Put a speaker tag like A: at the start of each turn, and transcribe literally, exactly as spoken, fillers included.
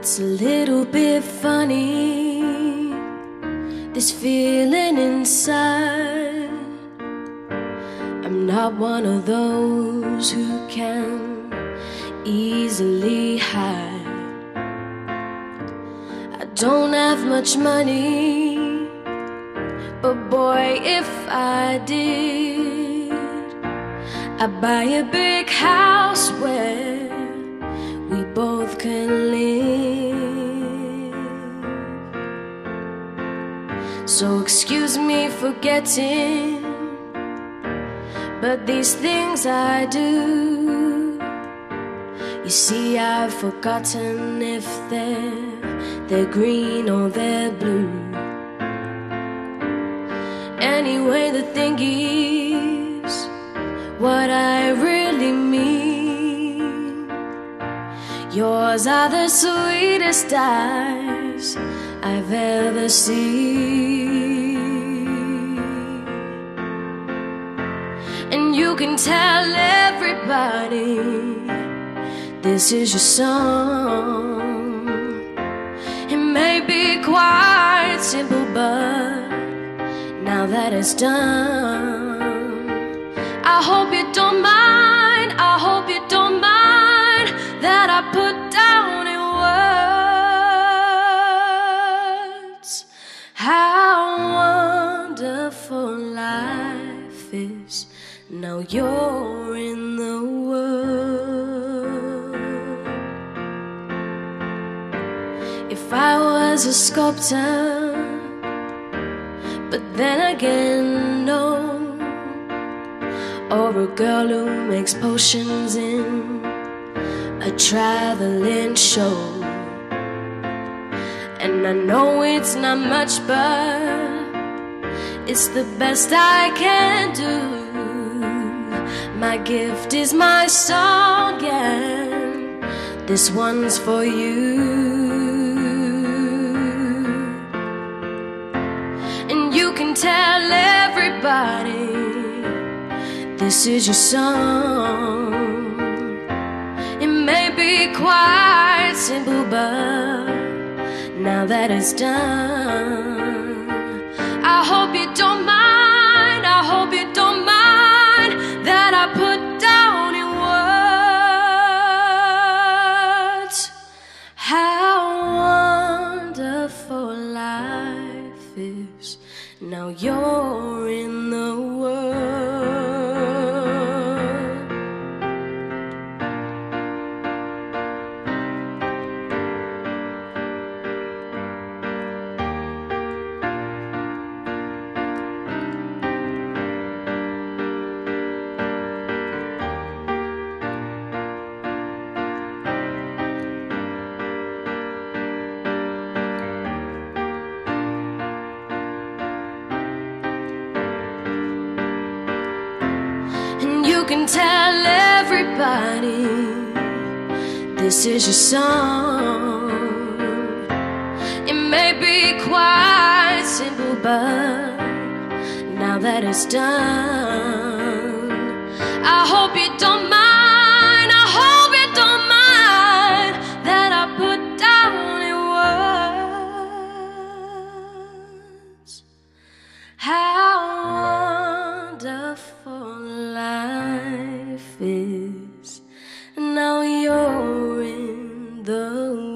A: It's a little bit funny, this feeling inside. I'm not one of those who can easily hide. I don't have much money, but boy, if I did, I'd buy a big house where we both can live. So excuse me for getting, but these things I do. You see, I've forgotten if they're, they're green or they're blue. Anyway, the thing is, what I really mean, yours are the sweetest eyes I've ever seen. And you can tell everybody this is your song. It may be quite simple, but now that it's done, I hope you don't mind, I hope you don't mind that I put down in words how wonderful life is now you're in the world. If I was a sculptor, but then again, no, or a girl who makes potions in a traveling show. And I know it's not much, but it's the best I can do. My gift is my song, and this one's for you. And you can tell everybody this is your song. It may be quite simple, but now that it's done, I hope you don't mind, I hope you don't mind that I put down in words how wonderful life is now you're in the world. You can tell everybody this is your song. It may be quite simple, but now that it's done, I hope you don't mind, I hope you don't mind that I put down in words how wonderful life is now you're in the